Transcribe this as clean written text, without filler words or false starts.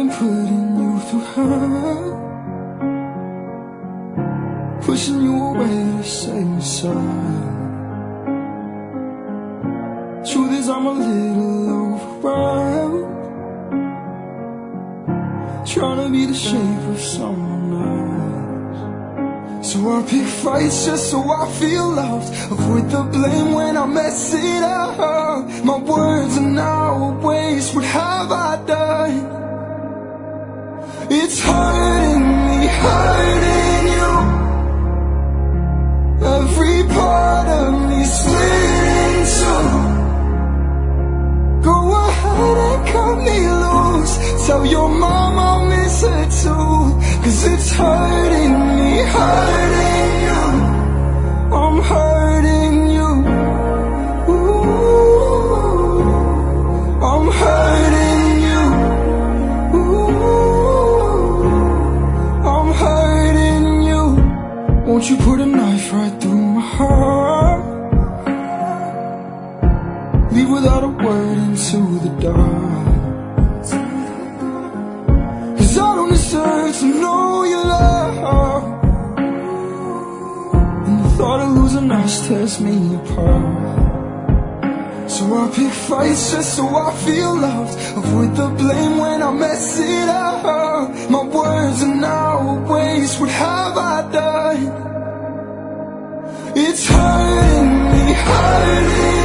been putting you through hell, pushing you away to save my side. Truth is I'm a little overwhelmed, trying to be the shape of someone else. So I pick fights just so I feel loved, avoid the blame when I mess it up. My words are now a waste, what have I done? It's hurting me, hurting you. Every part of me split in two. Go ahead and cut me loose, tell your mom I'll miss her too. Cause it's hurting me, hurting you. I'm hurting you. Ooh, I'm hurting you. Ooh, I'm hurting you. Won't you put a knife right through my heart? Leave without a word into the dark. Cause I don't deserve to know your love, and the thought of losing us tears me apart. So I pick fights just so I feel loved, avoid the blame when I mess it up. My words are now a waste, what have I done? It's hurting me, hurting